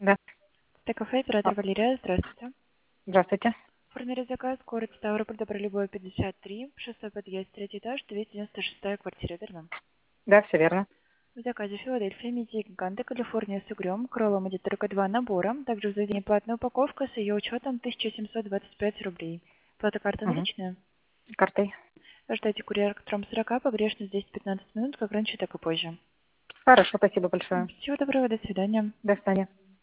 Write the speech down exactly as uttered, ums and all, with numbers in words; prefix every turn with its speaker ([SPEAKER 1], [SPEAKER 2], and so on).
[SPEAKER 1] Да.
[SPEAKER 2] Это кафе,
[SPEAKER 1] А,
[SPEAKER 2] оператор Валерия, здравствуйте.
[SPEAKER 1] Здравствуйте.
[SPEAKER 2] Оформили заказ, город Ставрополь, Добролюбова, пятьдесят три, шестой подъезд, третий этаж, двести девяносто шестая квартира, верно?
[SPEAKER 1] Да, все верно.
[SPEAKER 2] В заказе Филадельфия, мидии, гиганты, Калифорния с угрём, кролом идет только два набора, также в заведении платная упаковка с ее учетом тысяча семьсот двадцать пять рублей. Плата карта
[SPEAKER 1] Угу.
[SPEAKER 2] наличная.
[SPEAKER 1] Картой.
[SPEAKER 2] Ждайте курьера к трем сорока, погрешность десять-пятнадцать минут, как раньше, так и позже.
[SPEAKER 1] Хорошо, спасибо большое.
[SPEAKER 2] Всего доброго, до свидания.
[SPEAKER 1] До свидания.